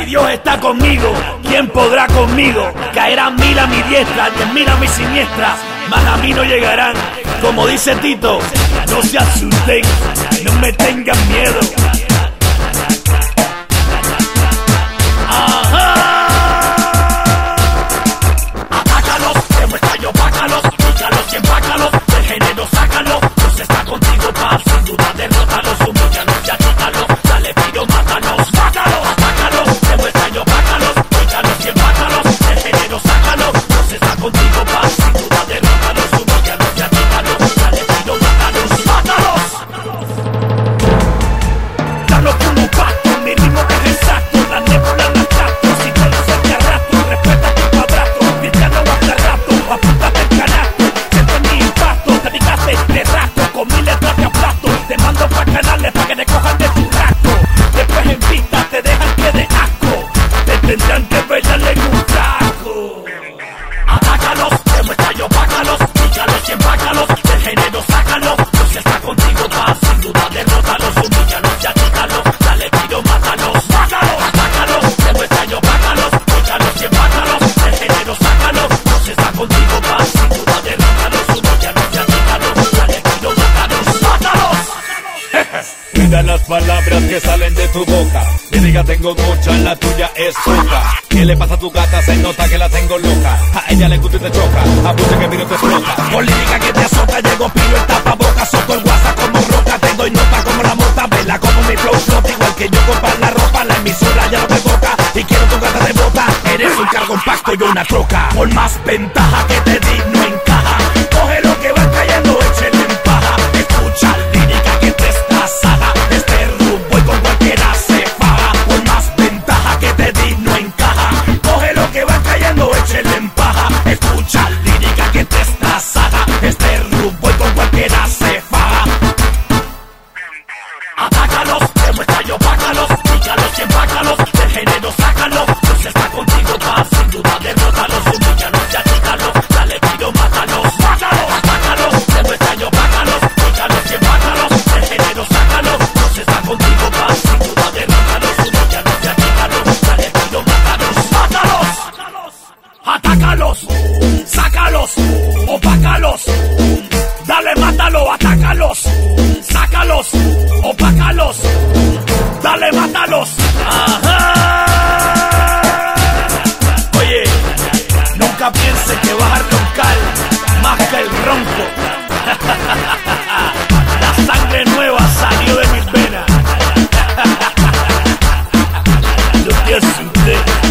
Dios está conmigo, ¿quién podrá conmigo? Caerán 1000 a mi diestra, 10.000 a mi siniestra, mas a mí no llegarán. Como dice Tito, no se asusten, no me tengan miedo. Atácalos, demuestra y opácalos, pícalos y empácalos, del género sácalos. Dios está contigo, paz, sin duda derrótalos, humíllalos y achícalos, dale piro, mátalos, mátalos, atácalos, demuestra y opácalos, pícalos y empácalos, del género sácalos. Dios está contigo, paz, sin duda derrótalos, humíllalos y achícalos, dale piro, mátalos, mátalos. Danos como pacto, mi ritmo es exacto, la nébula no trato, si te lo sé te arrastro, respeta tu cuadrato, cristiano hasta el rato, apúntate el canasto, siente mi impacto, te dedicaste de rato, con 1000 letras te aplasto, te mando pa' canales pa' que te cojan de tu rato, después en pista te dejan que de asco, te tendrán que bailarle en un taco. Atácalos, demuestra y opácalos, pícalos y empácalos, del género sácalos, Dios está contigo, paz, sin duda derrótalos, humíllalos y achícalos, dale tiro, mátalos, mátalos, atácalos, demuestra y opácalos, pícalos y empácalos, del género sácalos, Dios está contigo, paz, sin duda derrótalos, humíllalos y achícalos, dale tiro, mátalos, mátalos. Cuida las palabras que salen de tu boca. Mi diga tengo mucha, la tuya es poca. ¿Qué le pasa a tu gata? Se nota que la tengo loca. A ella le gusta y te choca, a mucha que vino te explota. Con lírica que te azota, llego piro el tapabocas, soco el WhatsApp como roca, te doy nota como la mota, vela como mi flow flota, igual que yo comprar la ropa, la emisora ya no te toca, y quiero tu gata de bota, eres un cargo compacto y una troca, por más ventaja que te di no encaja, coge lo que va cayendo, échale en paja, escucha lírica que te estazada, este rumbo y con cualquiera se faja, por más ventaja que te di no encaja, coge lo que va cayendo, échale en paja, escucha lírica que te estazada, este rumbo y con cualquiera se faja. Atácalos, demuestra y opácalos, pícalos y empácalos, del género sácalos, Dios está contigo, paz, sin duda derrótalos, humíllalos y achícalos, dale tiro, mátalos, mátalos, atácalos, demuestra y opácalos, pícalos y empácalos, del género sácalos, Dios está contigo, paz, sin duda derrótalos, humíllalos y achícalos, dale tiro, mátalos, mátalos. Atácalos, sácalos, opácalos, dale, mátalo, atácalos, sácalos, opácalos, dale, mátalos. Ajá. Oye, nunca pienses que vas a roncar más que el ronco. La sangre nueva salió de mis venas. Lo que es usted.